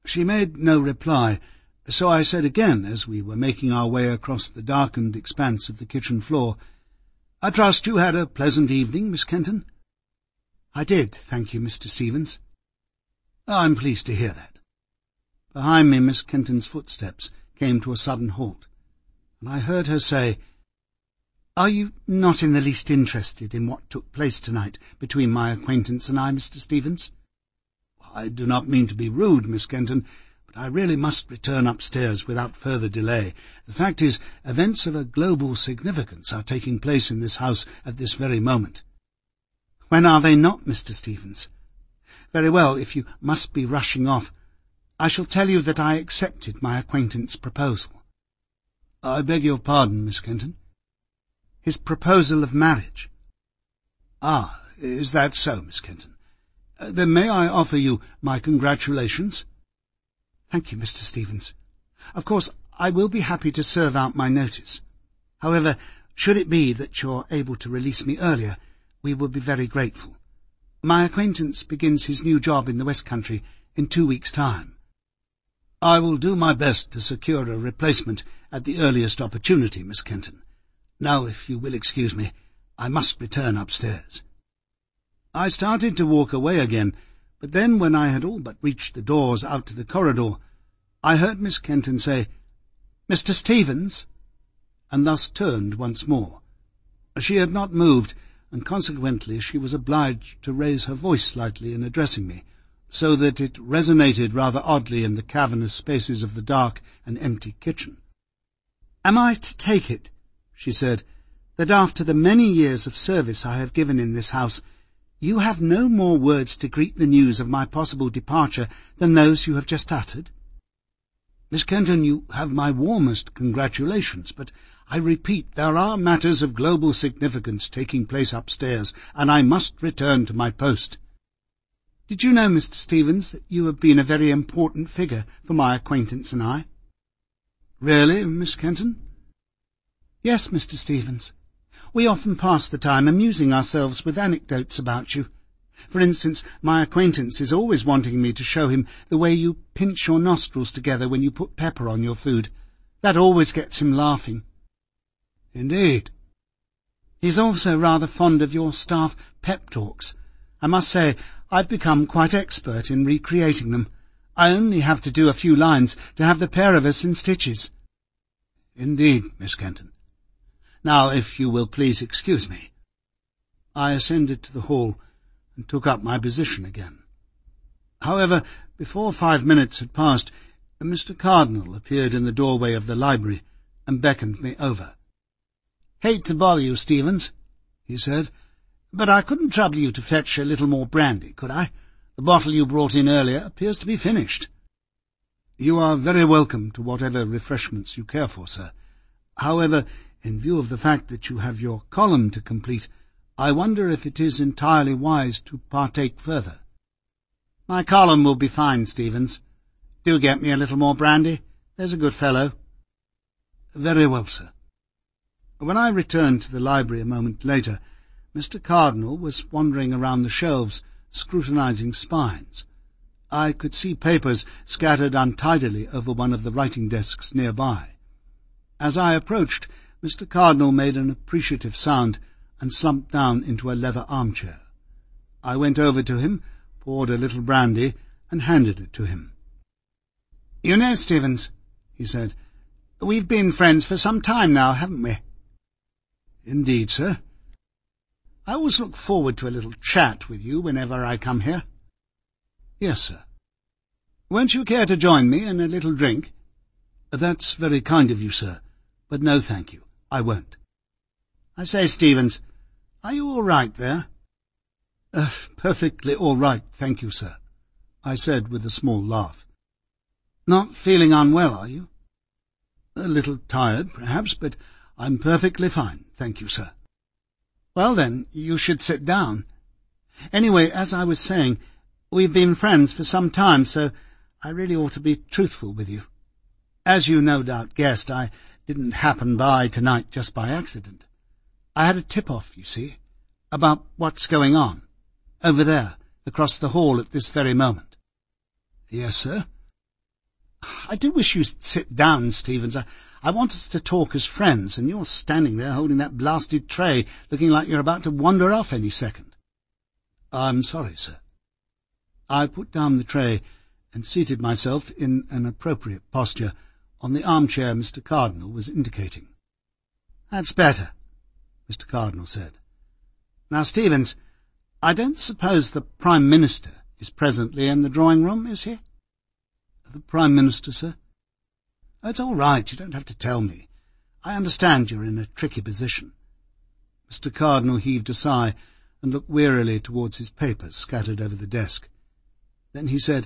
She made no reply, so I said again, as we were making our way across the darkened expanse of the kitchen floor, "I trust you had a pleasant evening, Miss Kenton?" "I did, thank you, Mr. Stevens." "I'm pleased to hear that." Behind me, Miss Kenton's footsteps came to a sudden halt, and I heard her say, "Are you not in the least interested in what took place tonight between my acquaintance and I, Mr. Stevens?" "I do not mean to be rude, Miss Kenton, but I really must return upstairs without further delay. The fact is, events of a global significance are taking place in this house at this very moment." "When are they not, Mr. Stevens? Very well, if you must be rushing off, I shall tell you that I accepted my acquaintance's proposal." "I beg your pardon, Miss Kenton?" "His proposal of marriage." "Ah, is that so, Miss Kenton? Then may I offer you my congratulations?" "Thank you, Mr. Stevens. Of course, I will be happy to serve out my notice. However, should it be that you're able to release me earlier, we will be very grateful. My acquaintance begins his new job in the West Country in 2 weeks' time." "I will do my best to secure a replacement at the earliest opportunity, Miss Kenton. Now, if you will excuse me, I must return upstairs." I started to walk away again, but then, when I had all but reached the doors out to the corridor, I heard Miss Kenton say, "Mr. Stevens," and thus turned once more. She had not moved, and consequently she was obliged to raise her voice slightly in addressing me, so that it resonated rather oddly in the cavernous spaces of the dark and empty kitchen. "Am I to take it," she said, "that after the many years of service I have given in this house, you have no more words to greet the news of my possible departure than those you have just uttered?" "Miss Kenton, you have my warmest congratulations, but I repeat, there are matters of global significance taking place upstairs, and I must return to my post." "Did you know, Mr. Stevens, that you have been a very important figure for my acquaintance and I?" "Really, Miss Kenton?" "Yes, Mr. Stevens. We often pass the time amusing ourselves with anecdotes about you. For instance, my acquaintance is always wanting me to show him the way you pinch your nostrils together when you put pepper on your food. That always gets him laughing." "Indeed." "He's also rather fond of your staff pep talks. I must say, I've become quite expert in recreating them. I only have to do a few lines to have the pair of us in stitches." "Indeed, Miss Kenton. Now, if you will please excuse me." I ascended to the hall and took up my position again. However, before 5 minutes had passed, Mr. Cardinal appeared in the doorway of the library and beckoned me over. "Hate to bother you, Stevens," he said, "but I couldn't trouble you to fetch a little more brandy, could I? The bottle you brought in earlier appears to be finished." "You are very welcome to whatever refreshments you care for, sir. However, in view of the fact that you have your column to complete, I wonder if it is entirely wise to partake further." "My column will be fine, Stevens. Do get me a little more brandy. There's a good fellow." "Very well, sir." When I returned to the library a moment later, Mr. Cardinal was wandering around the shelves, scrutinizing spines. I could see papers scattered untidily over one of the writing desks nearby. As I approached, Mr. Cardinal made an appreciative sound and slumped down into a leather armchair. I went over to him, poured a little brandy, and handed it to him. "You know, Stevens," he said, "we've been friends for some time now, haven't we?" "Indeed, sir." "I always look forward to a little chat with you whenever I come here." "Yes, sir." "Won't you care to join me in a little drink?" "That's very kind of you, sir, but no, thank you. I won't." "I say, Stevens, are you all right there?" Perfectly all right, thank you, sir," I said with a small laugh. "Not feeling unwell, are you?" "A little tired, perhaps, but I'm perfectly fine, thank you, sir." "Well, then, you should sit down. Anyway, as I was saying, we've been friends for some time, so I really ought to be truthful with you. As you no doubt guessed, I didn't happen by tonight just by accident. I had a tip-off, you see, about what's going on, over there, across the hall at this very moment." "Yes, sir." I do wish you'd sit down, Stevens. I want us to talk as friends, and you're standing there holding that blasted tray, looking like you're about to wander off any second. I'm sorry, sir. I put down the tray and seated myself in an appropriate posture on the armchair Mr. Cardinal was indicating. That's better, Mr. Cardinal said. Now, Stevens, I don't suppose the Prime Minister is presently in the drawing-room, is he? The Prime Minister, sir? Oh, it's all right, you don't have to tell me. I understand you're in a tricky position. Mr. Cardinal heaved a sigh and looked wearily towards his papers scattered over the desk. Then he said,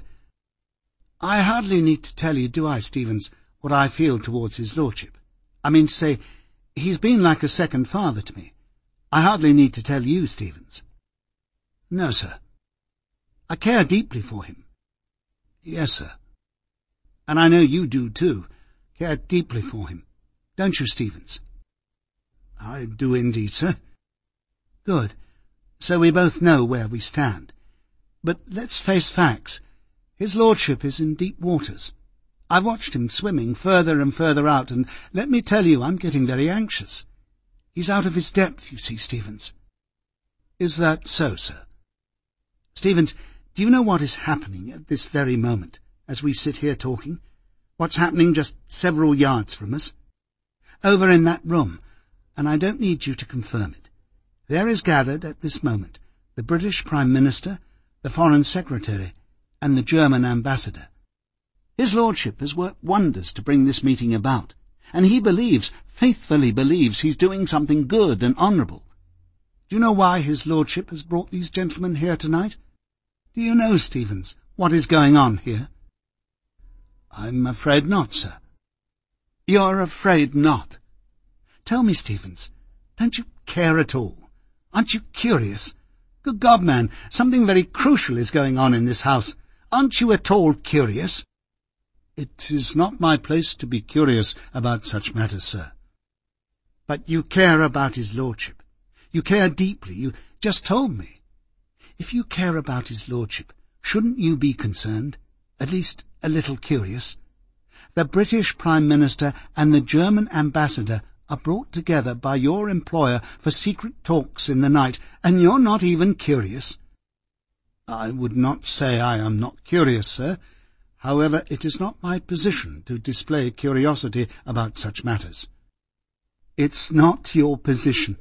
I hardly need to tell you, do I, Stevens, what I feel towards his lordship? I mean to say, he's been like a second father to me. I hardly need to tell you, Stevens. No, sir. I care deeply for him. Yes, sir. And I know you do, too. Care deeply for him. Don't you, Stevens? I do indeed, sir. Good. So we both know where we stand. But let's face facts. His lordship is in deep waters. I've watched him swimming further and further out, and let me tell you, I'm getting very anxious. He's out of his depth, you see, Stevens. Is that so, sir? Stevens, do you know what is happening at this very moment, as we sit here talking? What's happening just several yards from us? Over in that room, and I don't need you to confirm it. There is gathered at this moment the British Prime Minister, the Foreign Secretary, and the German Ambassador. His lordship has worked wonders to bring this meeting about, and he believes, faithfully believes, he's doing something good and honourable. Do you know why his lordship has brought these gentlemen here tonight? Do you know, Stevens, what is going on here? I'm afraid not, sir. You're afraid not? Tell me, Stevens, don't you care at all? Aren't you curious? Good God, man, something very crucial is going on in this house. Aren't you at all curious? It is not my place to be curious about such matters, sir. But you care about his lordship. You care deeply. You just told me. If you care about his lordship, shouldn't you be concerned? At least a little curious? The British Prime Minister and the German Ambassador are brought together by your employer for secret talks in the night, and you're not even curious. I would not say I am not curious, sir. However, it is not my position to display curiosity about such matters. It's not your position.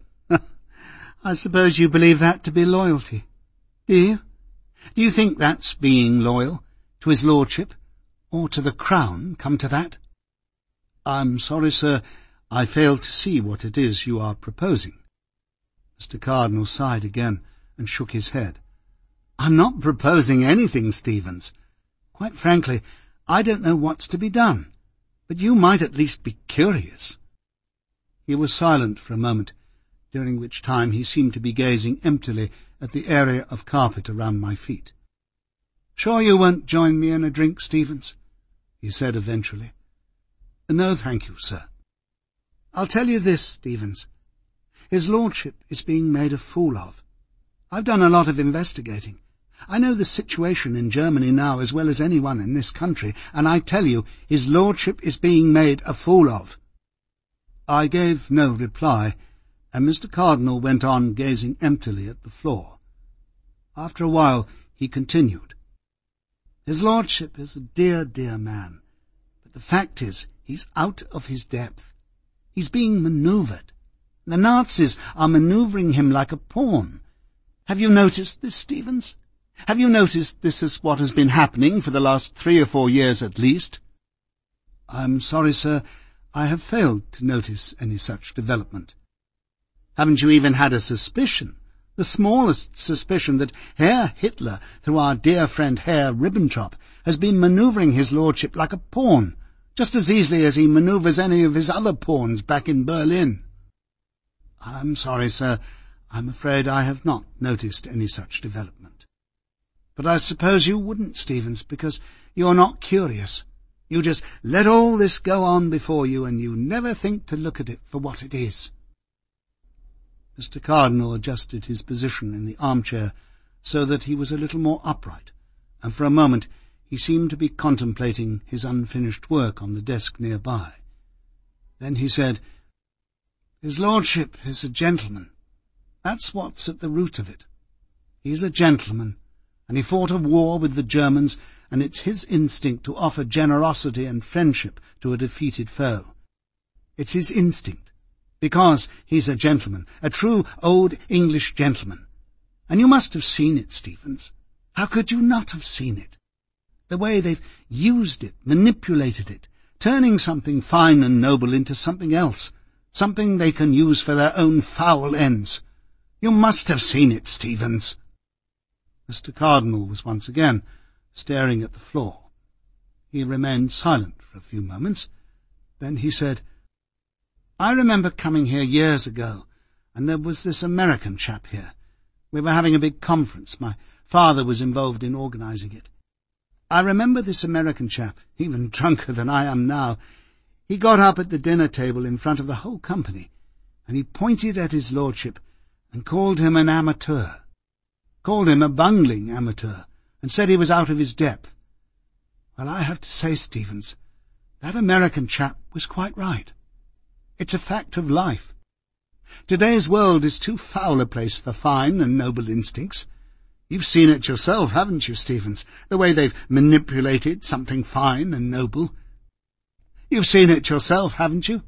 I suppose you believe that to be loyalty. Do you? Do you think that's being loyal to his lordship, or to the Crown, come to that? I'm sorry, sir, I fail to see what it is you are proposing. Mr. Cardinal sighed again and shook his head. I'm not proposing anything, Stevens. Quite frankly, I don't know what's to be done, but you might at least be curious. He was silent for a moment, during which time he seemed to be gazing emptily at the area of carpet around my feet. Sure you won't join me in a drink, Stevens? He said eventually. No, thank you, sir. I'll tell you this, Stevens. His lordship is being made a fool of. I've done a lot of investigating. I know the situation in Germany now as well as anyone in this country, and I tell you, his lordship is being made a fool of. I gave no reply, and Mr. Cardinal went on gazing emptily at the floor. After a while he continued. His lordship is a dear, dear man, but the fact is he's out of his depth. He's being manoeuvred. The Nazis are manoeuvring him like a pawn. Have you noticed this, Stevens? Have you noticed this is what has been happening for the last 3 or 4 years at least? I'm sorry, sir, I have failed to notice any such development. Haven't you even had a suspicion, the smallest suspicion, that Herr Hitler, through our dear friend Herr Ribbentrop, has been manoeuvring his lordship like a pawn, just as easily as he manoeuvres any of his other pawns back in Berlin? I'm sorry, sir, I'm afraid I have not noticed any such development. But I suppose you wouldn't, Stevens, because you're not curious. You just let all this go on before you, and you never think to look at it for what it is. Mr. Cardinal adjusted his position in the armchair so that he was a little more upright, and for a moment He seemed to be contemplating his unfinished work on the desk nearby. Then he said, "His lordship is a gentleman. That's what's at the root of it. He's a gentleman, and he fought a war with the Germans, and it's his instinct to offer generosity and friendship to a defeated foe. It's his instinct, because he's a gentleman, a true old English gentleman. And you must have seen it, Stephens. How could you not have seen it? The way they've used it, manipulated it, turning something fine and noble into something else, something they can use for their own foul ends. You must have seen it, Stephens." Mr. Cardinal was once again staring at the floor. He remained silent for a few moments. Then he said, "I remember coming here years ago, and there was this American chap here. We were having a big conference. My father was involved in organizing it. I remember this American chap, even drunker than I am now. He got up at the dinner table in front of the whole company, and he pointed at his lordship and called him an amateur, called him a bungling amateur, and said he was out of his depth. Well, I have to say, Stephens, that American chap was quite right. It's a fact of life. Today's world is too foul a place for fine and noble instincts. You've seen it yourself, haven't you, Stephens, the way they've manipulated something fine and noble? You've seen it yourself, haven't you?"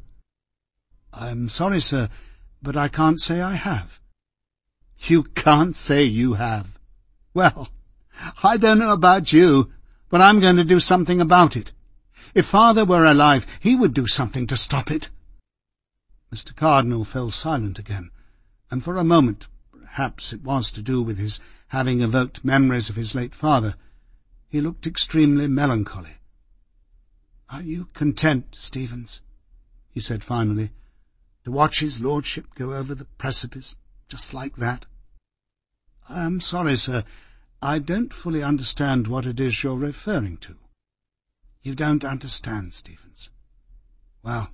"I'm sorry, sir, but I can't say I have." "You can't say you have? Well, I don't know about you, but I'm going to do something about it. If Father were alive, he would do something to stop it." Mr. Cardinal fell silent again, and for a moment, perhaps it was to do with his having evoked memories of his late father, he looked extremely melancholy. "Are you content, Stephens," he said finally, "to watch his lordship go over the precipice just like that?" "I am sorry, sir, I don't fully understand what it is you're referring to." "You don't understand, Stephens? Well,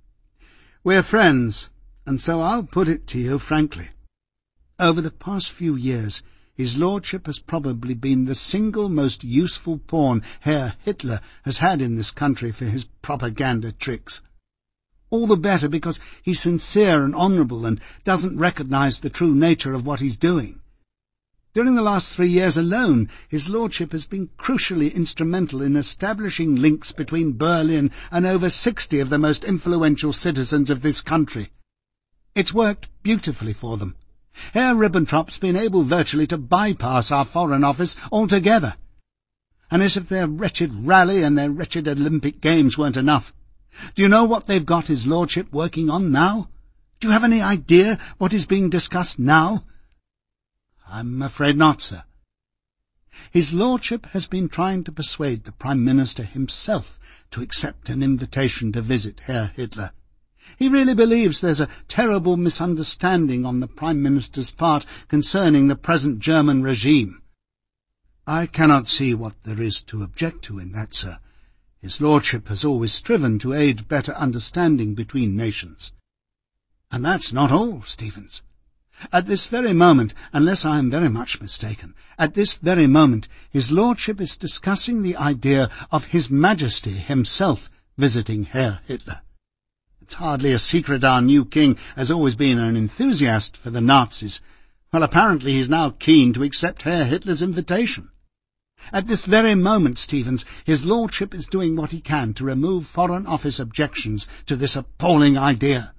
we're friends, and so I'll put it to you frankly. Over the past few years, his lordship has probably been the single most useful pawn Herr Hitler has had in this country for his propaganda tricks. All the better because he's sincere and honourable and doesn't recognise the true nature of what he's doing. During the last 3 years alone, his lordship has been crucially instrumental in establishing links between Berlin and over 60 of the most influential citizens of this country. It's worked beautifully for them. Herr Ribbentrop's been able virtually to bypass our Foreign Office altogether. And as if their wretched rally and their wretched Olympic Games weren't enough, do you know what they've got his lordship working on now? Do you have any idea what is being discussed now?" "I'm afraid not, sir." "His lordship has been trying to persuade the Prime Minister himself to accept an invitation to visit Herr Hitler. He really believes there's a terrible misunderstanding on the Prime Minister's part concerning the present German regime." "I cannot see what there is to object to in that, sir. His lordship has always striven to aid better understanding between nations. And that's not all, Stephens. At this very moment, unless I am very much mistaken, at this very moment his lordship is discussing the idea of His Majesty himself visiting Herr Hitler. It's hardly a secret our new king has always been an enthusiast for the Nazis. Well, apparently he's now keen to accept Herr Hitler's invitation. At this very moment, Stephens, his lordship is doing what he can to remove Foreign Office objections to this appalling idea."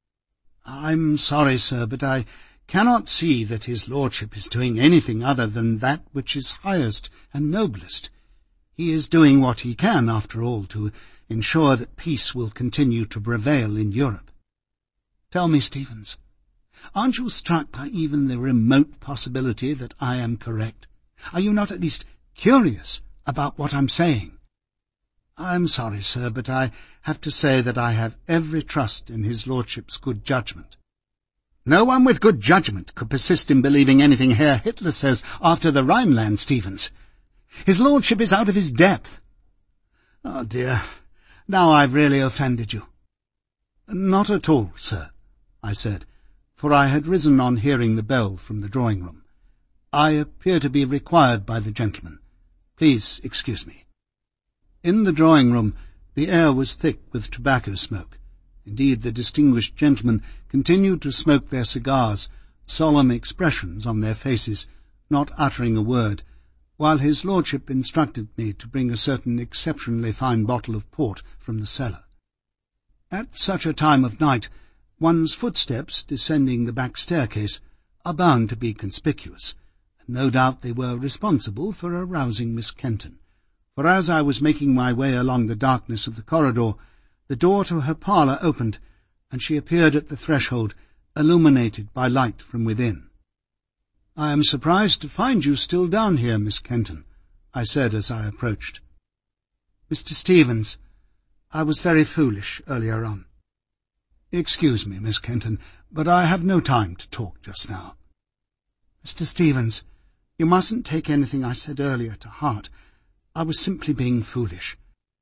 "I'm sorry, sir, but I cannot see that his lordship is doing anything other than that which is highest and noblest. He is doing what he can, after all, to ensure that peace will continue to prevail in Europe. Tell me, Stephens, aren't you struck by even the remote possibility that I am correct? Are you not at least curious about what I'm saying?" "I'm sorry, sir, but I have to say that I have every trust in his lordship's good judgment." "No one with good judgment could persist in believing anything Herr Hitler says after the Rhineland, Stephens. His lordship is out of his depth." "Oh, dear, now I've really offended you." "Not at all, sir," I said, for I had risen on hearing the bell from the drawing-room. "I appear to be required by the gentleman. Please excuse me." In the drawing-room the air was thick with tobacco smoke. Indeed, the distinguished gentlemen continued to smoke their cigars, solemn expressions on their faces, not uttering a word, while his lordship instructed me to bring a certain exceptionally fine bottle of port from the cellar. At such a time of night, one's footsteps descending the back staircase are bound to be conspicuous, and no doubt they were responsible for arousing Miss Kenton, for as I was making my way along the darkness of the corridor, the door to her parlour opened, and she appeared at the threshold, illuminated by light from within. "I am surprised to find you still down here, Miss Kenton," I said as I approached. "Mr. Stevens, I was very foolish earlier on." "Excuse me, Miss Kenton, but I have no time to talk just now." "Mr. Stevens, you mustn't take anything I said earlier to heart. I was simply being foolish."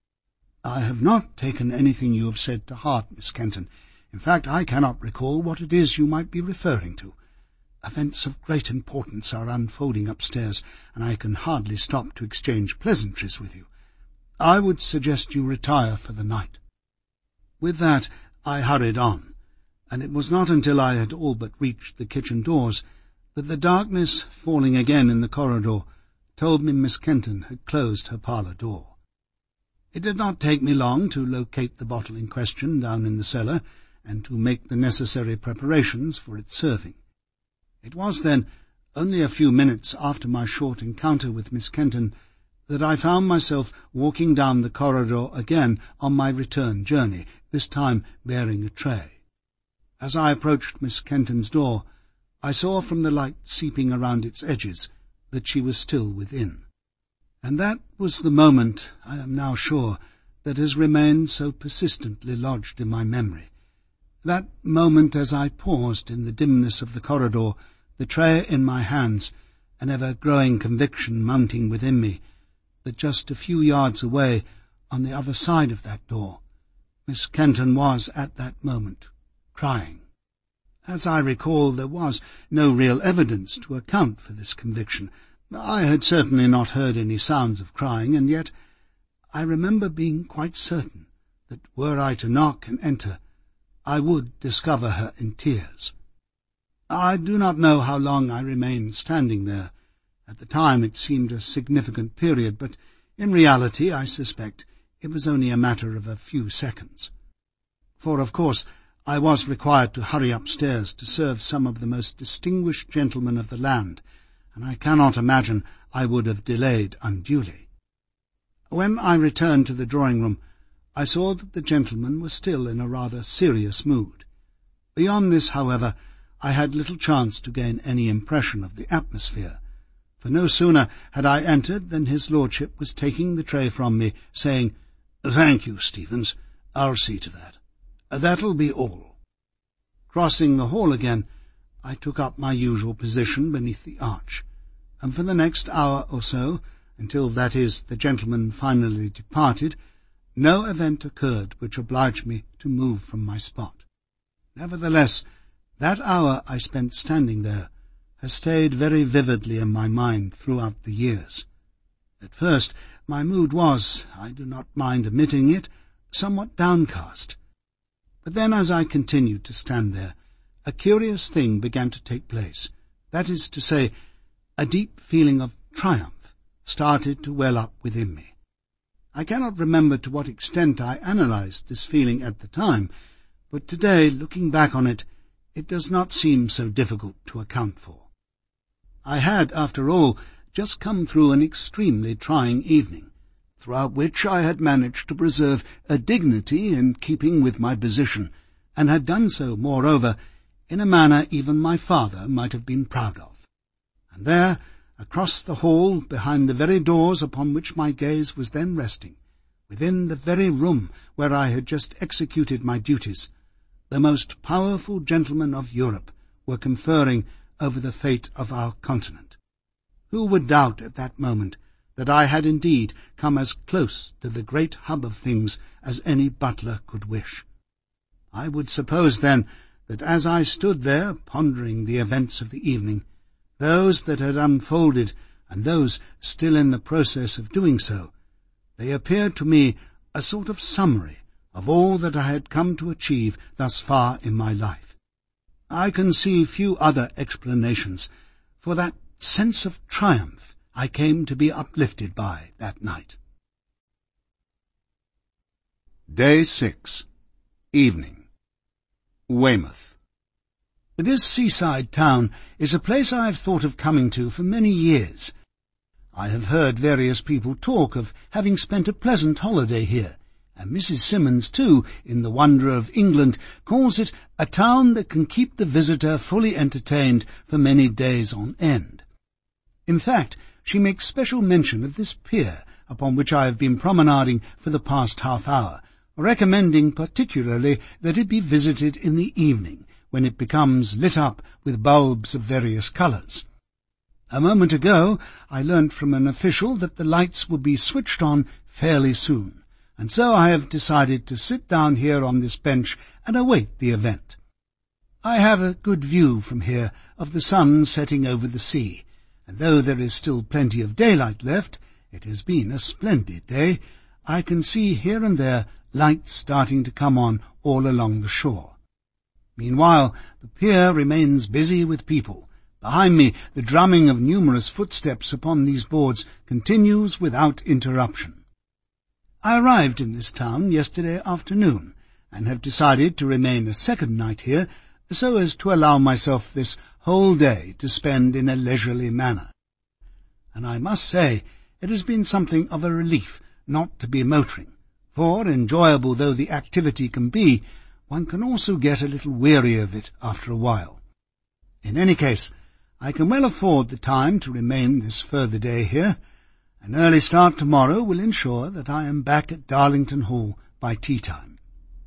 "I have not taken anything you have said to heart, Miss Kenton. In fact, I cannot recall what it is you might be referring to. Events of great importance are unfolding upstairs, and I can hardly stop to exchange pleasantries with you. I would suggest you retire for the night." With that I hurried on, and it was not until I had all but reached the kitchen doors that the darkness, falling again in the corridor, told me Miss Kenton had closed her parlour door. It did not take me long to locate the bottle in question down in the cellar, and to make the necessary preparations for its serving. It was then, only a few minutes after my short encounter with Miss Kenton, that I found myself walking down the corridor again on my return journey, this time bearing a tray. As I approached Miss Kenton's door, I saw from the light seeping around its edges that she was still within. And that was the moment, I am now sure, that has remained so persistently lodged in my memory. That moment as I paused in the dimness of the corridor, the tray in my hands, an ever-growing conviction mounting within me, that just a few yards away, on the other side of that door, Miss Kenton was at that moment crying. As I recall, there was no real evidence to account for this conviction. I had certainly not heard any sounds of crying, and yet I remember being quite certain that were I to knock and enter, I would discover her in tears. I do not know how long I remained standing there. At the time it seemed a significant period, but in reality I suspect it was only a matter of a few seconds. For, of course, I was required to hurry upstairs to serve some of the most distinguished gentlemen of the land, and I cannot imagine I would have delayed unduly. When I returned to the drawing-room, I saw that the gentlemen were still in a rather serious mood. Beyond this, however, I had little chance to gain any impression of the atmosphere, for no sooner had I entered than his lordship was taking the tray from me, saying, "Thank you, Stevens. I'll see to that. That'll be all." Crossing the hall again, I took up my usual position beneath the arch, and for the next hour or so, until, that is, the gentlemen finally departed, no event occurred which obliged me to move from my spot. Nevertheless, that hour I spent standing there has stayed very vividly in my mind throughout the years. At first my mood was, I do not mind admitting it, somewhat downcast. But then, as I continued to stand there, a curious thing began to take place. That is to say, a deep feeling of triumph started to well up within me. I cannot remember to what extent I analyzed this feeling at the time, but today, looking back on it, it does not seem so difficult to account for. I had, after all, just come through an extremely trying evening, throughout which I had managed to preserve a dignity in keeping with my position, and had done so, moreover, in a manner even my father might have been proud of. And there, across the hall, behind the very doors upon which my gaze was then resting, within the very room where I had just executed my duties, the most powerful gentlemen of Europe were conferring over the fate of our continent. Who would doubt at that moment that I had indeed come as close to the great hub of things as any butler could wish? I would suppose, then, that as I stood there pondering the events of the evening, those that had unfolded and those still in the process of doing so, they appeared to me a sort of summary of all that I had come to achieve thus far in my life. I can see few other explanations for that sense of triumph I came to be uplifted by that night. Day 6. Evening. Weymouth. This seaside town is a place I have thought of coming to for many years. I have heard various people talk of having spent a pleasant holiday here, and Mrs. Simmons, too, in The Wonder of England, calls it a town that can keep the visitor fully entertained for many days on end. In fact, she makes special mention of this pier upon which I have been promenading for the past half-hour, recommending particularly that it be visited in the evening, when it becomes lit up with bulbs of various colours. A moment ago I learnt from an official that the lights would be switched on fairly soon, and so I have decided to sit down here on this bench and await the event. I have a good view from here of the sun setting over the sea, and though there is still plenty of daylight left, it has been a splendid day. I can see here and there lights starting to come on all along the shore. Meanwhile, the pier remains busy with people. Behind me, the drumming of numerous footsteps upon these boards continues without interruption. I arrived in this town yesterday afternoon, and have decided to remain a second night here, so as to allow myself this whole day to spend in a leisurely manner. And I must say, it has been something of a relief not to be motoring, for, enjoyable though the activity can be, one can also get a little weary of it after a while. In any case, I can well afford the time to remain this further day here. An early start tomorrow will ensure that I am back at Darlington Hall by tea-time.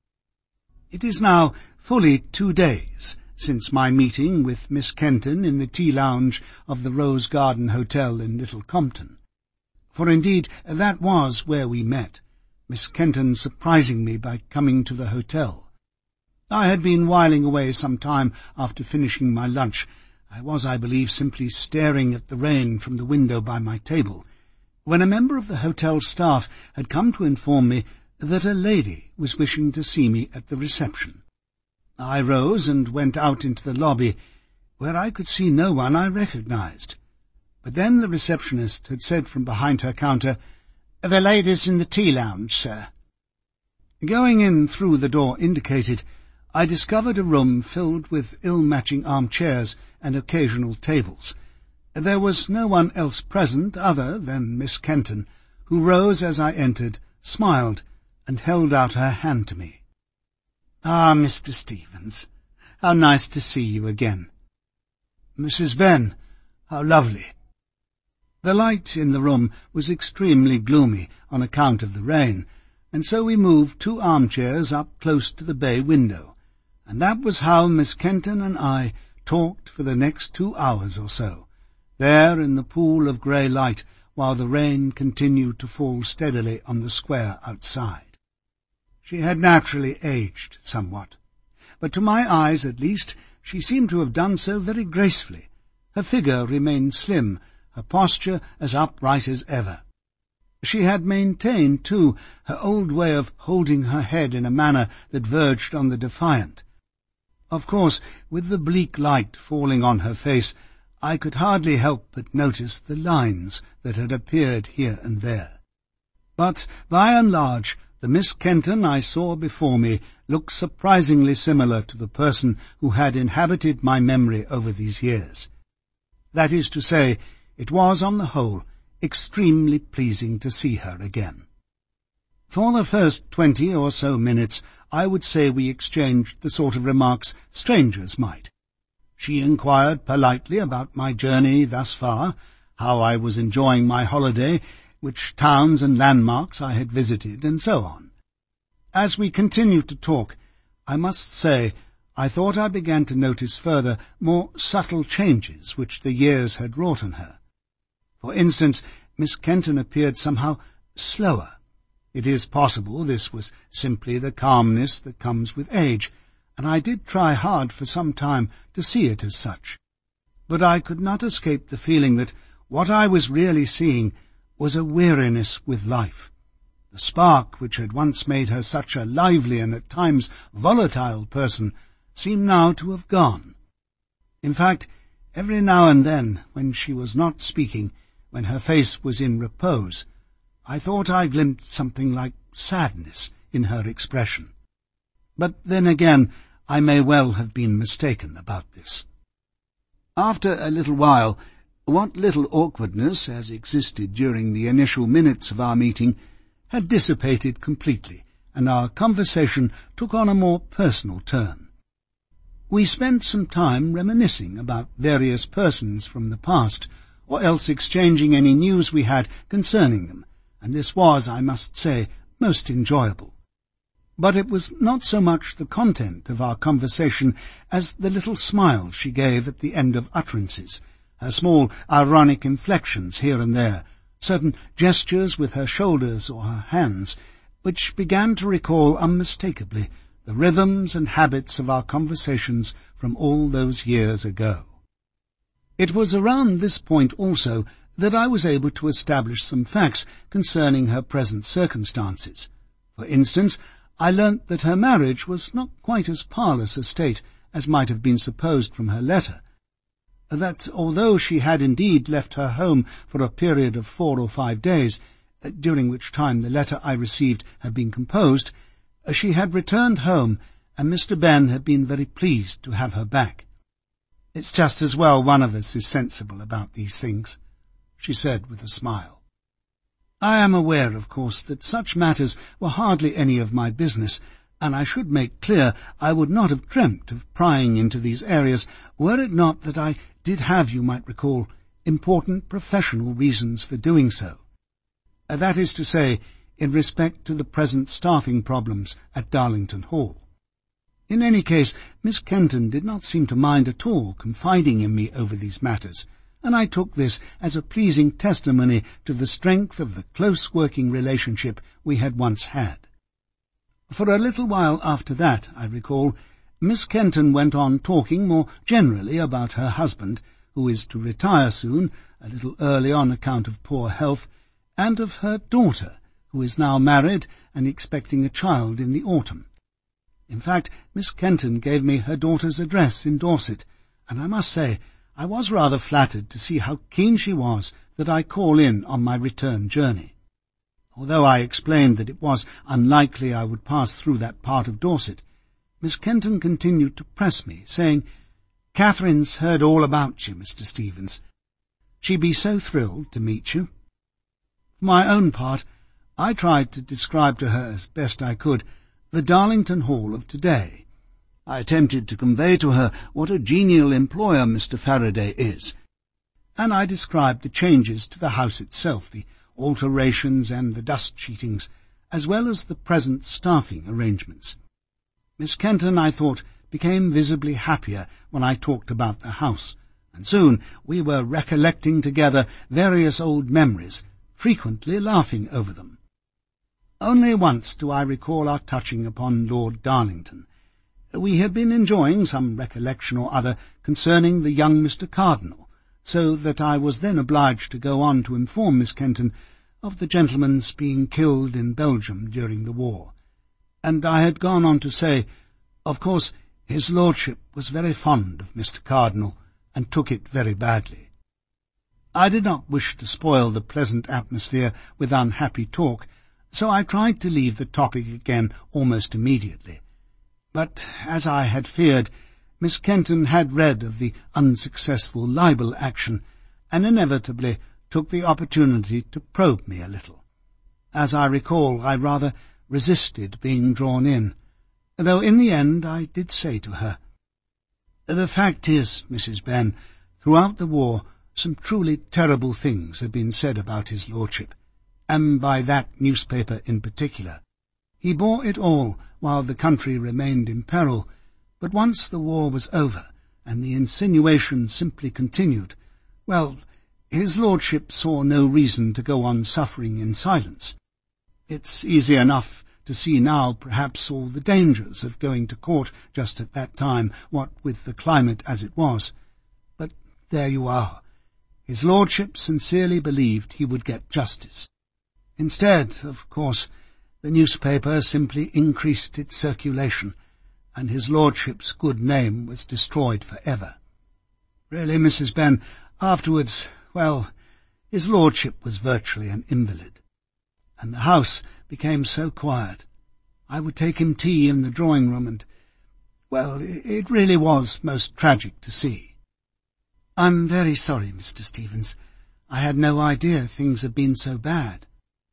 It is now fully 2 days since my meeting with Miss Kenton in the tea-lounge of the Rose Garden Hotel in Little Compton. For indeed that was where we met, Miss Kenton surprising me by coming to the hotel. I had been whiling away some time after finishing my lunch. I was, I believe, simply staring at the rain from the window by my table, when a member of the hotel staff had come to inform me that a lady was wishing to see me at the reception. I rose and went out into the lobby, where I could see no one I recognized. But then the receptionist had said from behind her counter, "The lady's in the tea-lounge, sir." Going in through the door indicated, I discovered a room filled with ill-matching armchairs and occasional tables. There was no one else present other than Miss Kenton, who rose as I entered, smiled, and held out her hand to me. "Ah, Mr. Stevens, how nice to see you again." "Mrs. Benn, how lovely." The light in the room was extremely gloomy on account of the rain, and so we moved 2 armchairs up close to the bay window, and that was how Miss Kenton and I talked for the next 2 hours or so, there in the pool of grey light, while the rain continued to fall steadily on the square outside. She had naturally aged somewhat, but to my eyes at least she seemed to have done so very gracefully. Her figure remained slim, her posture as upright as ever. She had maintained, too, her old way of holding her head in a manner that verged on the defiant. Of course, with the bleak light falling on her face, I could hardly help but notice the lines that had appeared here and there. But, by and large, the Miss Kenton I saw before me looked surprisingly similar to the person who had inhabited my memory over these years. That is to say, it was, on the whole, extremely pleasing to see her again. For the first 20 or so minutes, I would say we exchanged the sort of remarks strangers might. She inquired politely about my journey thus far, how I was enjoying my holiday, which towns and landmarks I had visited, and so on. As we continued to talk, I must say I thought I began to notice further more subtle changes which the years had wrought on her. For instance, Miss Kenton appeared somehow slower. It is possible this was simply the calmness that comes with age, and I did try hard for some time to see it as such. But I could not escape the feeling that, What I was really seeing was a weariness with life. The spark which had once made her such a lively and at times volatile person seemed now to have gone. In fact, every now and then, when she was not speaking, when her face was in repose, I thought I glimpsed something like sadness in her expression. But then again, I may well have been mistaken about this. After a little while, what little awkwardness has existed during the initial minutes of our meeting had dissipated completely, and our conversation took on a more personal turn. We spent some time reminiscing about various persons from the past, or else exchanging any news we had concerning them, and this was, I must say, most enjoyable. But it was not so much the content of our conversation as the little smile she gave at the end of utterances, her small ironic inflections here and there, certain gestures with her shoulders or her hands, which began to recall unmistakably the rhythms and habits of our conversations from all those years ago. It was around this point also that I was able to establish some facts concerning her present circumstances. For instance, I learnt that her marriage was not quite as parlous a state as might have been supposed from her letter, that although she had indeed left her home for a period of 4 or 5 days, during which time the letter I received had been composed, she had returned home, and Mr. Ben had been very pleased to have her back. "It's just as well one of us is sensible about these things," she said with a smile. I am aware, of course, that such matters were hardly any of my business, and I should make clear I would not have dreamt of prying into these areas were it not that I did have, you might recall, important professional reasons for doing so. That is to say, in respect to the present staffing problems at Darlington Hall. In any case, Miss Kenton did not seem to mind at all confiding in me over these matters, and I took this as a pleasing testimony to the strength of the close working relationship we had once had. For a little while after that, I recall, Miss Kenton went on talking more generally about her husband, who is to retire soon, a little early on account of poor health, and of her daughter, who is now married and expecting a child in the autumn. In fact, Miss Kenton gave me her daughter's address in Dorset, and I must say I was rather flattered to see how keen she was that I call in on my return journey. Although I explained that it was unlikely I would pass through that part of Dorset, Miss Kenton continued to press me, saying, "Catherine's heard all about you, Mr. Stevens. She'd be so thrilled to meet you." For my own part, I tried to describe to her as best I could the Darlington Hall of today. I attempted to convey to her what a genial employer Mr. Faraday is, and I described the changes to the house itself, the alterations and the dust-sheetings, as well as the present staffing arrangements. Miss Kenton, I thought, became visibly happier when I talked about the house, and soon we were recollecting together various old memories, frequently laughing over them. Only once do I recall our touching upon Lord Darlington. We had been enjoying some recollection or other concerning the young Mr. Cardinal, so that I was then obliged to go on to inform Miss Kenton of the gentleman's being killed in Belgium during the war, and I had gone on to say, of course, his lordship was very fond of Mr. Cardinal, and took it very badly. I did not wish to spoil the pleasant atmosphere with unhappy talk, so I tried to leave the topic again almost immediately. But, as I had feared, Miss Kenton had read of the unsuccessful libel action, and inevitably took the opportunity to probe me a little. As I recall, I rather resisted being drawn in, though in the end I did say to her, "The fact is, Mrs. Ben, throughout the war some truly terrible things have been said about his lordship, and by that newspaper in particular. He bore it all while the country remained in peril, but once the war was over, and the insinuation simply continued, well, his lordship saw no reason to go on suffering in silence. It's easy enough to see now, perhaps, all the dangers of going to court just at that time, what with the climate as it was. But there you are. His lordship sincerely believed he would get justice. Instead, of course, the newspaper simply increased its circulation, and his lordship's good name was destroyed for ever. Really, Mrs. Benn, afterwards, well, his lordship was virtually an invalid, and the house became so quiet. I would take him tea in the drawing-room, and, well, it really was most tragic to see. I'm very sorry, Mr. Stevens. I had no idea things had been so bad.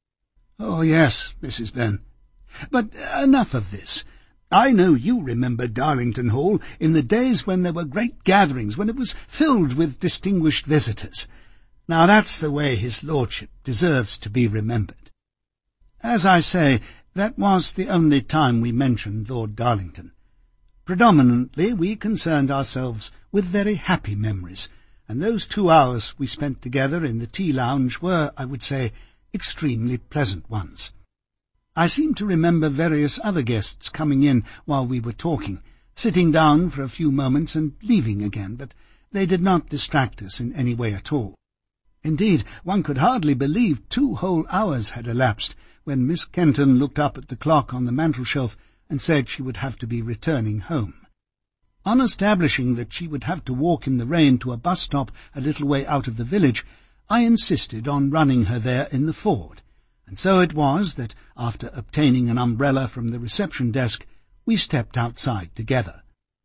Oh, yes, Mrs. Benn. But enough of this. I know you remember Darlington Hall in the days when there were great gatherings, when it was filled with distinguished visitors. Now that's the way his lordship deserves to be remembered. As I say, that was the only time we mentioned Lord Darlington. Predominantly we concerned ourselves with very happy memories, and those 2 hours we spent together in the tea lounge were, I would say, extremely pleasant ones. I seem to remember various other guests coming in while we were talking, sitting down for a few moments and leaving again, but they did not distract us in any way at all. Indeed, one could hardly believe 2 whole hours had elapsed when Miss Kenton looked up at the clock on the mantelshelf and said she would have to be returning home. On establishing that she would have to walk in the rain to a bus stop a little way out of the village, I insisted on running her there in the Ford, and so it was that, after obtaining an umbrella from the reception desk, we stepped outside together.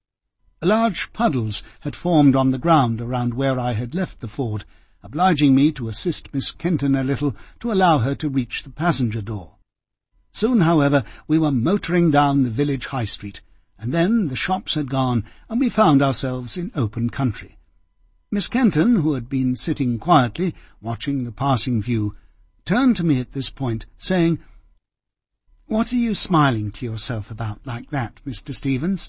Large puddles had formed on the ground around where I had left the Ford, obliging me to assist Miss Kenton a little to allow her to reach the passenger door. Soon, however, we were motoring down the village high street, and then the shops had gone, and we found ourselves in open country. Miss Kenton, who had been sitting quietly, watching the passing view, turned to me at this point, saying, "What are you smiling to yourself about like that, Mr. Stevens?"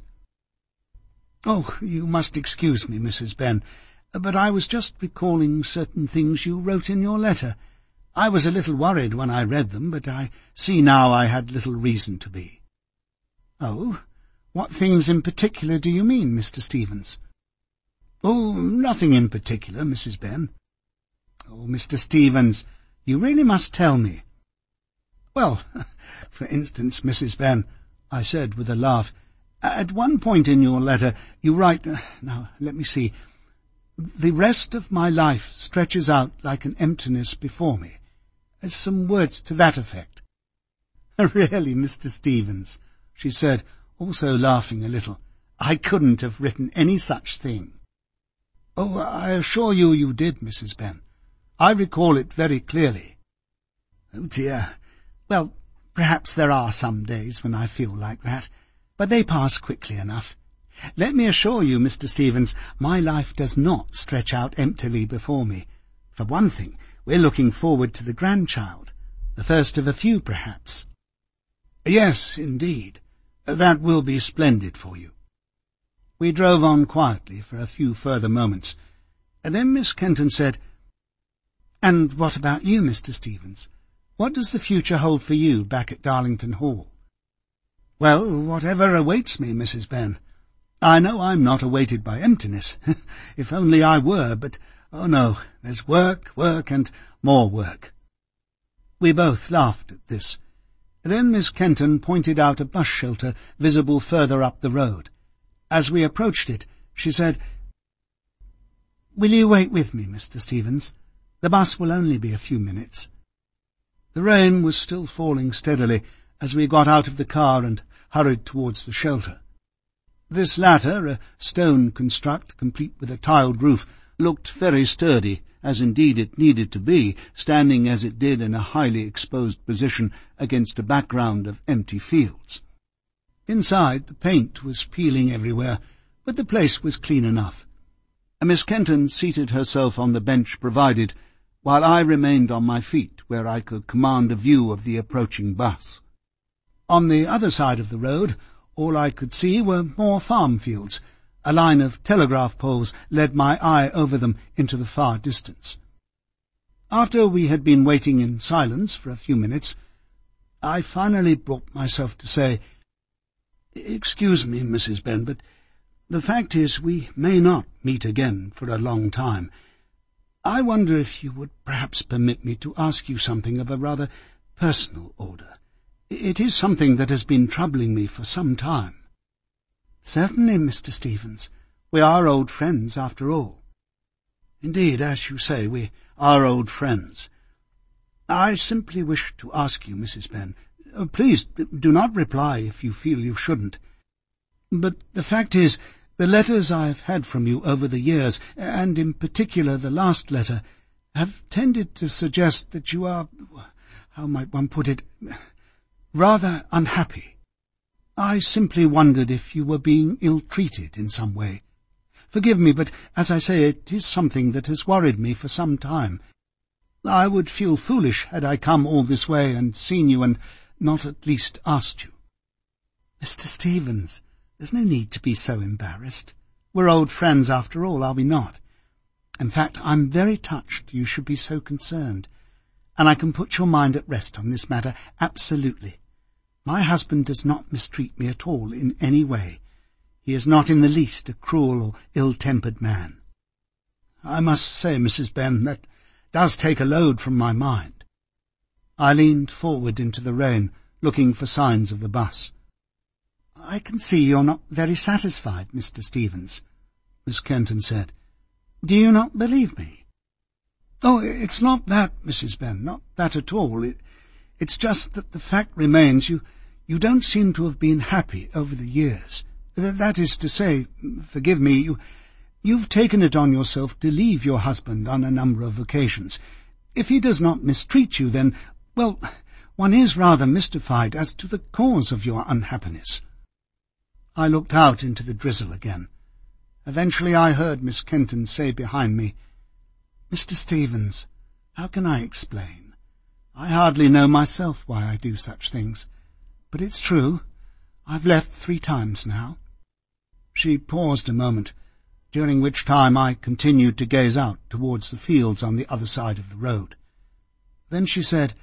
"Oh, you must excuse me, Mrs. Benn, but I was just recalling certain things you wrote in your letter. I was a little worried when I read them, but I see now I had little reason to be." "Oh, what things in particular do you mean, Mr. Stevens?" "Oh, nothing in particular, Mrs. Benn." "Oh, Mr. Stevens, you really must tell me." "Well, for instance, Mrs. Benn," I said with a laugh, "at one point in your letter you write, now let me see, 'The rest of my life stretches out like an emptiness before me.' Some words to that effect." "Really, Mr. Stevens," she said, also laughing a little, "I couldn't have written any such thing." "Oh, I assure you you did, Mrs. Benn. I recall it very clearly." "Oh, dear. Well, perhaps there are some days when I feel like that, but they pass quickly enough. Let me assure you, Mr. Stevens, my life does not stretch out emptily before me. For one thing, we're looking forward to the grandchild, the first of a few, perhaps." "Yes, indeed. That will be splendid for you." We drove on quietly for a few further moments, and then Miss Kenton said, "And what about you, Mr. Stevens? What does the future hold for you back at Darlington Hall?" "Well, whatever awaits me, Mrs. Benn. I know I'm not awaited by emptiness. If only I were, but, oh no, there's work, work, and more work." We both laughed at this. Then Miss Kenton pointed out a bus shelter visible further up the road. As we approached it, she said, "Will you wait with me, Mr. Stevens? The bus will only be a few minutes." The rain was still falling steadily as we got out of the car and hurried towards the shelter. This latter, a stone construct complete with a tiled roof, looked very sturdy, as indeed it needed to be, standing as it did in a highly exposed position against a background of empty fields. Inside, the paint was peeling everywhere, but the place was clean enough. Miss Kenton seated herself on the bench provided, while I remained on my feet where I could command a view of the approaching bus. On the other side of the road, all I could see were more farm fields. A line of telegraph poles led my eye over them into the far distance. After we had been waiting in silence for a few minutes, I finally brought myself to say, "Excuse me, Mrs. Benn, but the fact is we may not meet again for a long time. I wonder if you would perhaps permit me to ask you something of a rather personal order. It is something that has been troubling me for some time. Certainly, Mr. Stevens. We are old friends, after all. Indeed, as you say, we are old friends. I simply wish to ask you, Mrs. Benn, please do not reply if you feel you shouldn't, but the fact is, the letters I have had from you over the years, and in particular the last letter, have tended to suggest that you are, how might one put it, rather unhappy. I simply wondered if you were being ill-treated in some way. Forgive me, but as I say, it is something that has worried me for some time. I would feel foolish had I come all this way and seen you and not at least asked you. Mr. Stevens, there's no need to be so embarrassed. We're old friends after all, are we not? In fact, I'm very touched you should be so concerned, and I can put your mind at rest on this matter, absolutely. My husband does not mistreat me at all in any way. He is not in the least a cruel or ill-tempered man. I must say, Mrs. Benn, that does take a load from my mind. I leaned forward into the rain, looking for signs of the bus. I can see you're not very satisfied, Mr. Stevens, Miss Kenton said. Do you not believe me? Oh, it's not that, Mrs. Benn, not that at all. It's just that the fact remains you don't seem to have been happy over the years. That is to say, forgive me, you've taken it on yourself to leave your husband on a number of occasions. If he does not mistreat you, then, well, one is rather mystified as to the cause of your unhappiness. I looked out into the drizzle again. Eventually I heard Miss Kenton say behind me, Mr. Stevens, how can I explain? I hardly know myself why I do such things. But it's true. I've left 3 times now. She paused a moment, during which time I continued to gaze out towards the fields on the other side of the road. Then she said,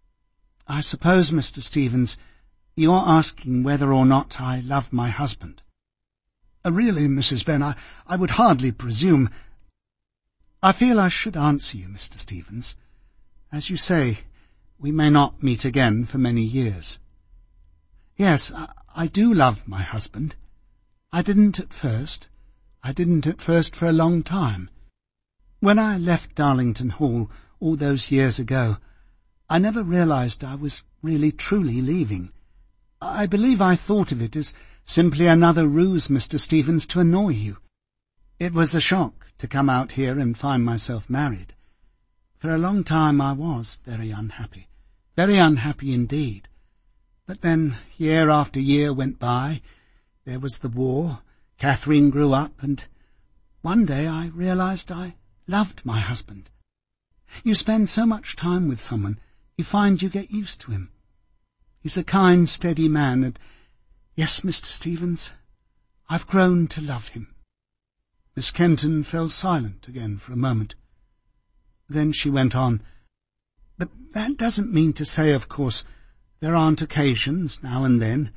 I suppose, Mr. Stevens, you're asking whether or not I love my husband. Really, Mrs. Benn, I would hardly presume. I feel I should answer you, Mr. Stevens. As you say, we may not meet again for many years. Yes, I do love my husband. I didn't at first. I didn't at first for a long time. When I left Darlington Hall all those years ago, I never realized I was really truly leaving. I believe I thought of it as simply another ruse, Mr. Stevens, to annoy you. It was a shock to come out here and find myself married. For a long time I was very unhappy indeed. But then, year after year went by. There was the war, Catherine grew up, and one day I realized I loved my husband. You spend so much time with someone, you find you get used to him. He's a kind, steady man, and yes, Mr. Stevens, I've grown to love him. Miss Kenton fell silent again for a moment. Then she went on, But that doesn't mean to say, of course, there aren't occasions, now and then,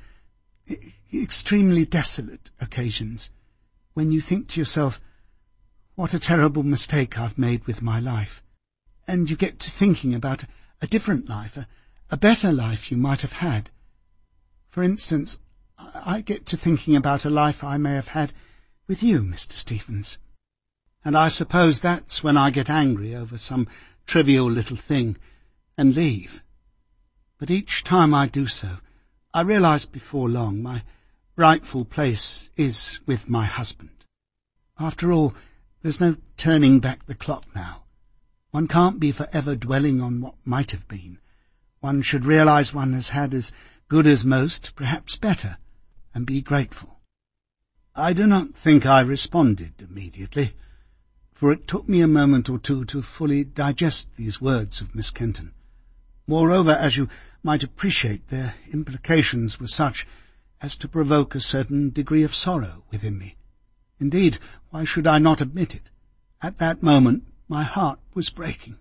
extremely desolate occasions, when you think to yourself, what a terrible mistake I've made with my life, and you get to thinking about a different life, a better life you might have had. For instance, I get to thinking about a life I may have had with you, Mr. Stevens. And I suppose that's when I get angry over some trivial little thing and leave. But each time I do so, I realize before long my rightful place is with my husband. After all, there's no turning back the clock now. One can't be forever dwelling on what might have been. One should realize one has had as good as most, perhaps better, and be grateful. I do not think I responded immediately, for it took me a moment or two to fully digest these words of Miss Kenton. Moreover, as you might appreciate, their implications were such as to provoke a certain degree of sorrow within me. Indeed, why should I not admit it? At that moment my heart was breaking.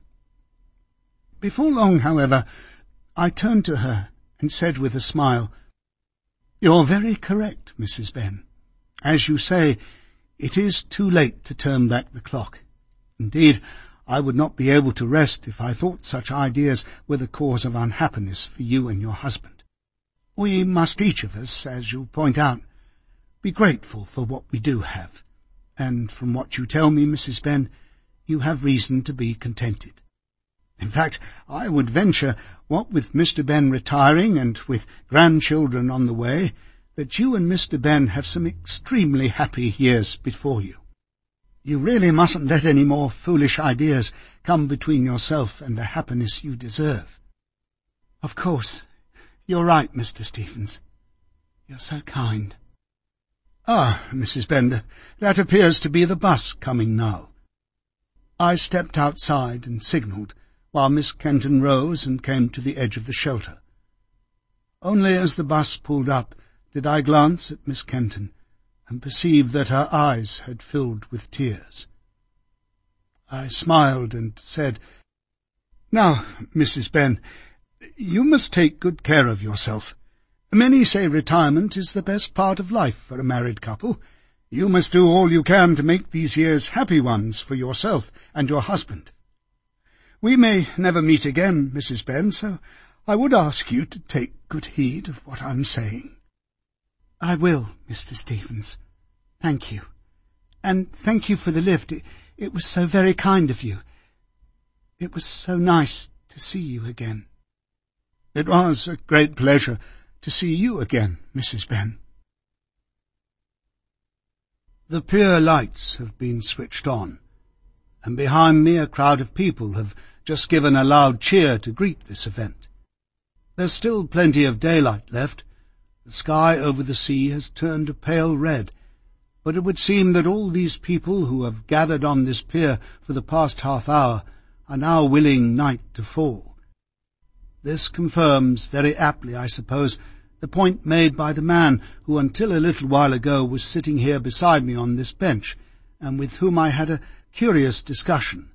Before long, however, I turned to her and said with a smile, "You're very correct, Mrs. Benn. As you say, it is too late to turn back the clock. Indeed, I would not be able to rest if I thought such ideas were the cause of unhappiness for you and your husband. We must each of us, as you point out, be grateful for what we do have, and from what you tell me, Mrs. Benn, you have reason to be contented. In fact, I would venture, what with Mr. Benn retiring and with grandchildren on the way, that you and Mr. Benn have some extremely happy years before you. You really mustn't let any more foolish ideas come between yourself and the happiness you deserve. Of course, you're right, Mr. Stephens. You're so kind. Ah, Mrs. Benn, that appears to be the bus coming now. I stepped outside and signalled, while Miss Kenton rose and came to the edge of the shelter. Only as the bus pulled up did I glance at Miss Kenton and perceive that her eyes had filled with tears. I smiled and said, "Now, Mrs. Benn, you must take good care of yourself. Many say retirement is the best part of life for a married couple. You must do all you can to make these years happy ones for yourself and your husband. We may never meet again, Mrs. Benn, so I would ask you to take good heed of what I'm saying." "I will, Mr. Stephens. Thank you. And thank you for the lift. It was so very kind of you. It was so nice to see you again." "It was a great pleasure to see you again, Mrs. Benn." The pier lights have been switched on, and behind me a crowd of people have just given a loud cheer to greet this event. There's still plenty of daylight left. The sky over the sea has turned a pale red, but it would seem that all these people who have gathered on this pier for the past half-hour are now willing night to fall. This confirms, very aptly I suppose, the point made by the man who until a little while ago was sitting here beside me on this bench, and with whom I had a curious discussion.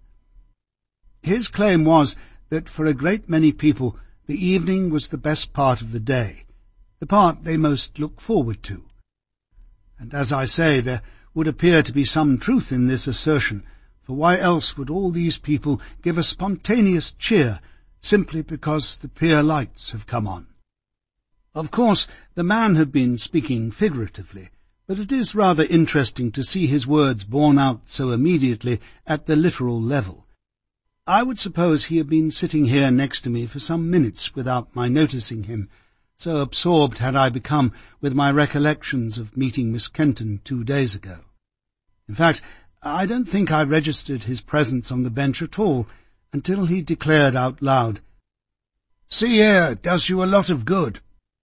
His claim was that for a great many people the evening was the best part of the day, the part they most look forward to. And as I say, there would appear to be some truth in this assertion, for why else would all these people give a spontaneous cheer simply because the pier lights have come on? Of course, the man had been speaking figuratively, but it is rather interesting to see his words borne out so immediately at the literal level. I would suppose he had been sitting here next to me for some minutes without my noticing him, so absorbed had I become with my recollections of meeting Miss Kenton 2 days ago. In fact, I don't think I registered his presence on the bench at all until he declared out loud, "See here, does you a lot of good."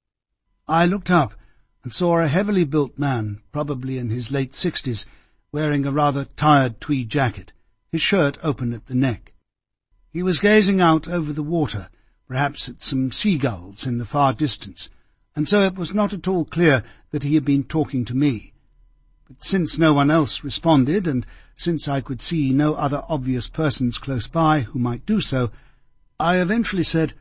I looked up and saw a heavily built man, probably in his late 60s, wearing a rather tired tweed jacket, his shirt open at the neck. He was gazing out over the water, perhaps at some seagulls in the far distance, and so it was not at all clear that he had been talking to me. But since no one else responded, and since I could see no other obvious persons close by who might do so, I eventually said,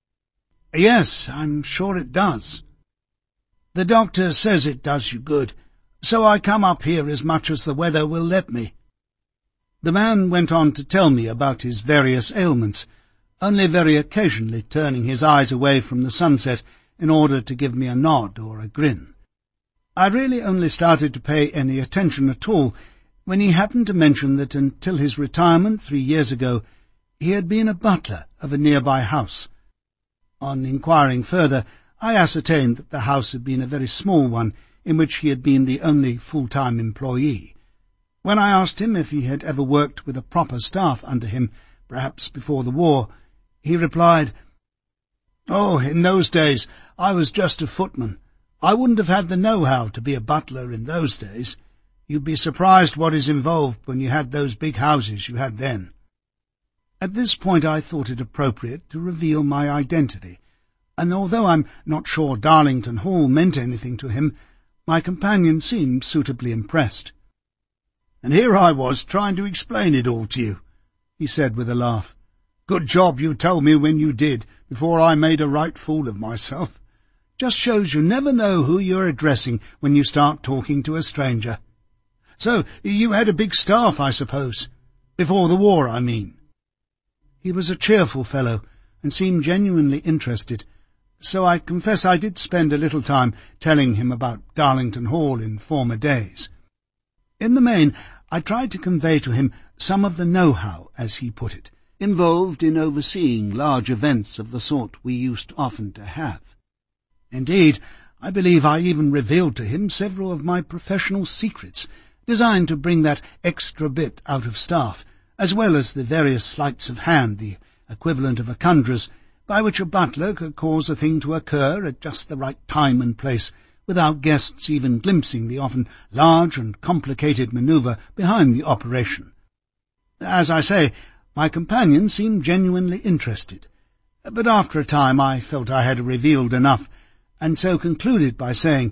"Yes, I'm sure it does. The doctor says it does you good, so I come up here as much as the weather will let me." The man went on to tell me about his various ailments, only very occasionally turning his eyes away from the sunset in order to give me a nod or a grin. I really only started to pay any attention at all when he happened to mention that until his retirement 3 years ago he had been a butler of a nearby house. On inquiring further, I ascertained that the house had been a very small one, in which he had been the only full-time employee. When I asked him if he had ever worked with a proper staff under him, perhaps before the war, he replied, "Oh, in those days I was just a footman. I wouldn't have had the know-how to be a butler in those days. You'd be surprised what is involved when you had those big houses you had then." At this point I thought it appropriate to reveal my identity, and although I'm not sure Darlington Hall meant anything to him, my companion seemed suitably impressed. "And here I was trying to explain it all to you," he said with a laugh. "Good job you told me when you did, before I made a right fool of myself. Just shows you never know who you're addressing when you start talking to a stranger. So, you had a big staff, I suppose? Before the war, I mean." He was a cheerful fellow, and seemed genuinely interested, so I confess I did spend a little time telling him about Darlington Hall in former days. In the main, I tried to convey to him some of the know-how, as he put it, involved in overseeing large events of the sort we used often to have. Indeed, I believe I even revealed to him several of my professional secrets, designed to bring that extra bit out of staff, as well as the various sleights of hand, the equivalent of a conjurer's, by which a butler could cause a thing to occur at just the right time and place, without guests even glimpsing the often large and complicated manoeuvre behind the operation. As I say, my companion seemed genuinely interested, but after a time I felt I had revealed enough, and so concluded by saying,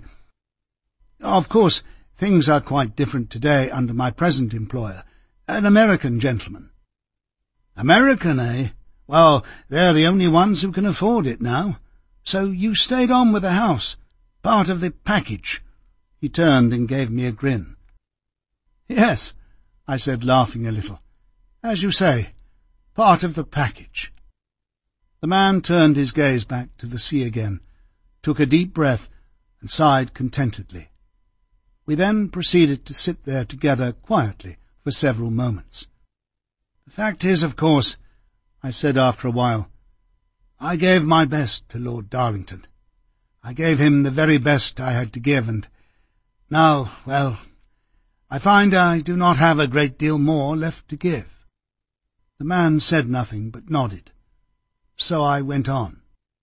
"Of course, things are quite different today under my present employer, an American gentleman." "American, eh? Well, they're the only ones who can afford it now. So you stayed on with the house, part of the package." He turned and gave me a grin. "Yes," I said, laughing a little. "As you say, part of the package." The man turned his gaze back to the sea again, took a deep breath, and sighed contentedly. We then proceeded to sit there together quietly for several moments. "The fact is, of course," I said after a while, "I gave my best to Lord Darlington. I gave him the very best I had to give, and now, well, I find I do not have a great deal more left to give." The man said nothing, but nodded. So I went on.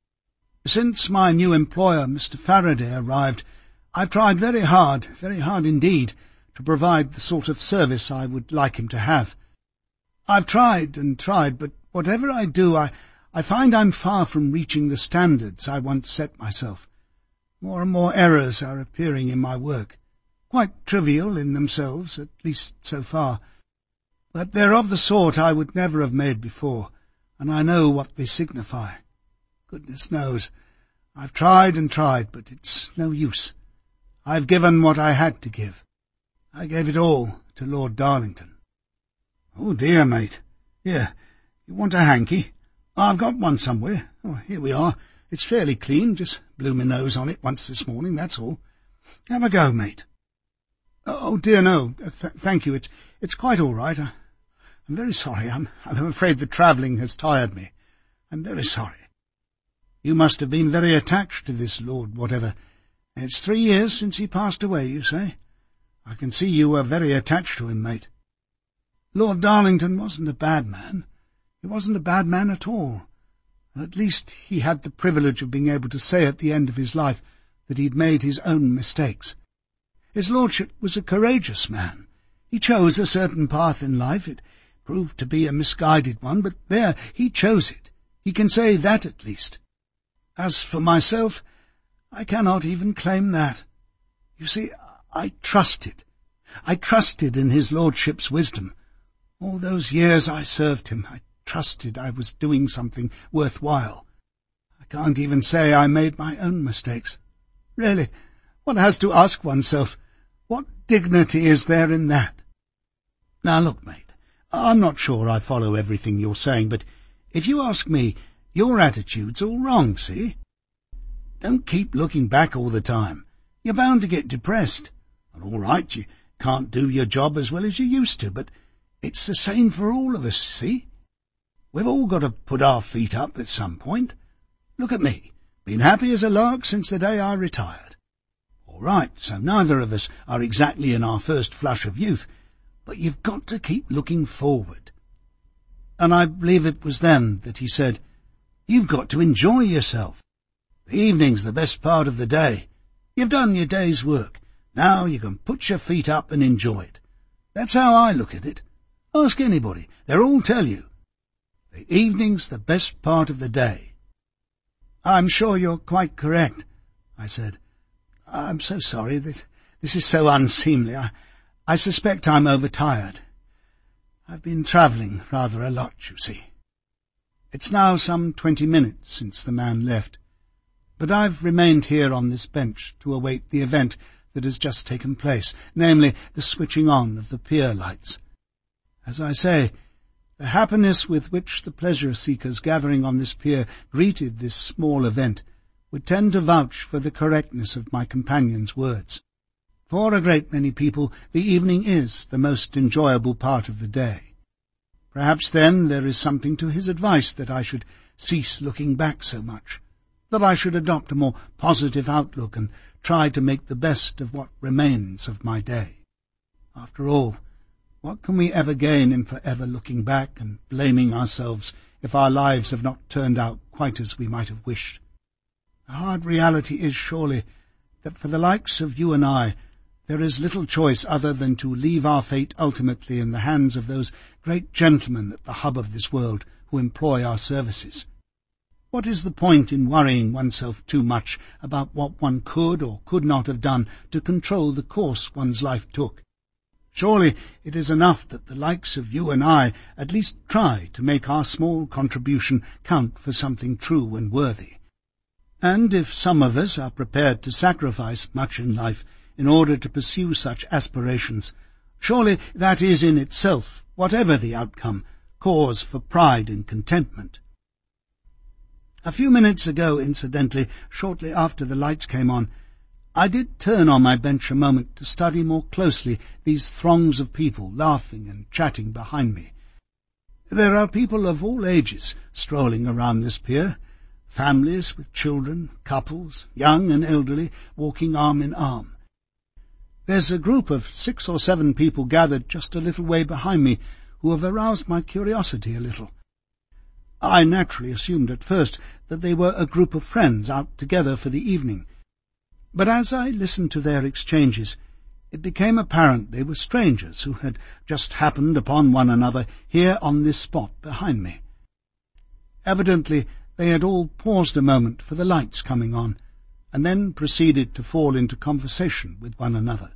"Since my new employer, Mr. Faraday, arrived, I've tried very hard indeed, to provide the sort of service I would like him to have. I've tried and tried, but whatever I do, I find I'm far from reaching the standards I once set myself. More and more errors are appearing in my work, quite trivial in themselves, at least so far. But they're of the sort I would never have made before, and I know what they signify. Goodness knows, I've tried and tried, but it's no use. I've given what I had to give. I gave it all to Lord Darlington." "Oh dear, mate. Here, you want a hanky? I've got one somewhere. Oh, here we are. It's fairly clean, just blew my nose on it once this morning, that's all. Have a go, mate." "Oh dear, no, thank you. It's quite all right. I'm very sorry. I'm afraid the travelling has tired me. I'm very sorry." "You must have been very attached to this Lord whatever. It's 3 years since he passed away, you say? I can see you were very attached to him, mate." "Lord Darlington wasn't a bad man. He wasn't a bad man at all. At least he had the privilege of being able to say at the end of his life that he'd made his own mistakes. His lordship was a courageous man. He chose a certain path in life. It proved to be a misguided one, but there, he chose it. He can say that at least. As for myself, I cannot even claim that. You see, I trusted. I trusted in his lordship's wisdom. All those years I served him, I trusted I was doing something worthwhile. I can't even say I made my own mistakes. Really, one has to ask oneself, what dignity is there in that? Now look, mate, I'm not sure I follow everything you're saying, but if you ask me, your attitude's all wrong, see? Don't keep looking back all the time. You're bound to get depressed. And all right, you can't do your job as well as you used to, but it's the same for all of us, see? We've all got to put our feet up at some point. Look at me, been happy as a lark since the day I retired. All right, so neither of us are exactly in our first flush of youth, but you've got to keep looking forward." And I believe it was then that he said, "You've got to enjoy yourself. The evening's the best part of the day. You've done your day's work. Now you can put your feet up and enjoy it. That's how I look at it. Ask anybody. They'll all tell you. The evening's the best part of the day." "I'm sure you're quite correct," I said. "I'm so sorry. This is so unseemly. I suspect I'm overtired. I've been travelling rather a lot, you see." It's now some 20 minutes since the man left, but I've remained here on this bench to await the event that has just taken place, namely the switching on of the pier lights. As I say, The happiness with which the pleasure-seekers gathering on this pier greeted this small event would tend to vouch for the correctness of my companion's words. For a great many people, the evening is the most enjoyable part of the day. Perhaps then there is something to his advice that I should cease looking back so much, that I should adopt a more positive outlook and try to make the best of what remains of my day. After all, what can we ever gain in forever looking back and blaming ourselves if our lives have not turned out quite as we might have wished? The hard reality is surely that for the likes of you and I, there is little choice other than to leave our fate ultimately in the hands of those great gentlemen at the hub of this world who employ our services. What is the point in worrying oneself too much about what one could or could not have done to control the course one's life took? Surely it is enough that the likes of you and I at least try to make our small contribution count for something true and worthy. And if some of us are prepared to sacrifice much in life in order to pursue such aspirations, surely that is in itself, whatever the outcome, cause for pride and contentment. A few minutes ago, incidentally, shortly after the lights came on, I did turn on my bench a moment to study more closely these throngs of people laughing and chatting behind me. There are people of all ages strolling around this pier, families with children, couples, young and elderly, walking arm in arm. There's a group of 6 or 7 people gathered just a little way behind me who have aroused my curiosity a little. I naturally assumed at first that they were a group of friends out together for the evening, but as I listened to their exchanges, it became apparent they were strangers who had just happened upon one another here on this spot behind me. Evidently they had all paused a moment for the lights coming on, and then proceeded to fall into conversation with one another.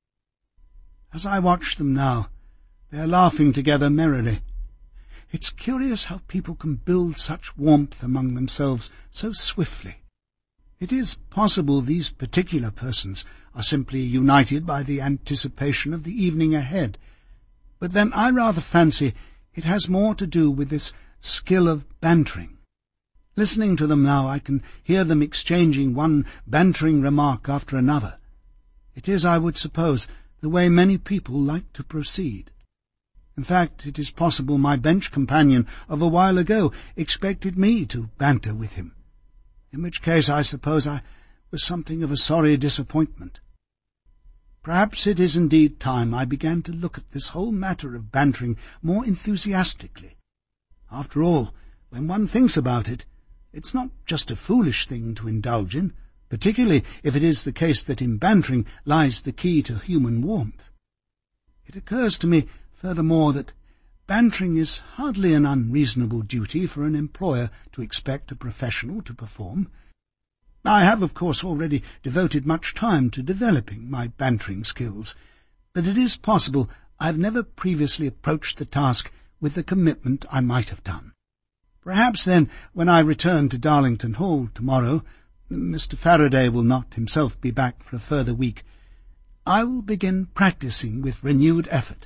As I watch them now, they are laughing together merrily. It's curious how people can build such warmth among themselves so swiftly. It is possible these particular persons are simply united by the anticipation of the evening ahead, but then I rather fancy it has more to do with this skill of bantering. Listening to them now, I can hear them exchanging one bantering remark after another. It is, I would suppose, the way many people like to proceed. In fact, it is possible my bench companion of a while ago expected me to banter with him, in which case I suppose I was something of a sorry disappointment. Perhaps it is indeed time I began to look at this whole matter of bantering more enthusiastically. After all, when one thinks about it, it's not just a foolish thing to indulge in, particularly if it is the case that in bantering lies the key to human warmth. It occurs to me, furthermore, that bantering is hardly an unreasonable duty for an employer to expect a professional to perform. I have, of course, already devoted much time to developing my bantering skills, but it is possible I have never previously approached the task with the commitment I might have done. Perhaps then, when I return to Darlington Hall tomorrow, Mr. Faraday will not himself be back for a further week, I will begin practising with renewed effort.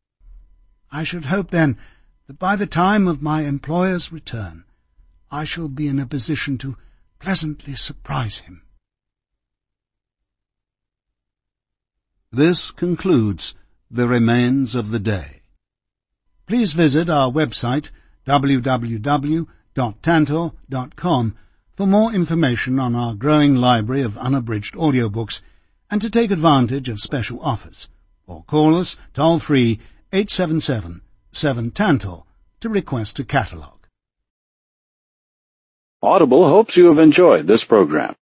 I should hope then that by the time of my employer's return, I shall be in a position to pleasantly surprise him. This concludes The Remains of the Day. Please visit our website www.tantor.com for more information on our growing library of unabridged audiobooks and to take advantage of special offers, or call us toll-free 877-7-TANTOR to request a catalogue. Audible hopes you have enjoyed this program.